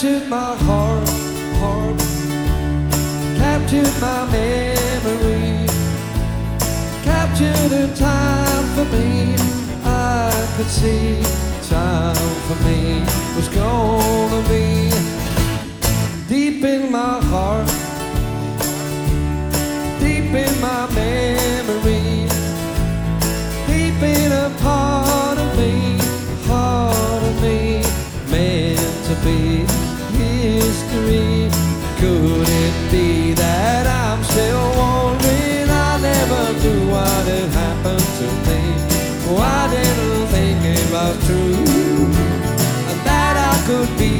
captured my heart, captured my memory, captured a time for me. I could see time for me was gonna be deep in my heart, deep in my memory, deep in a part of me, meant to be.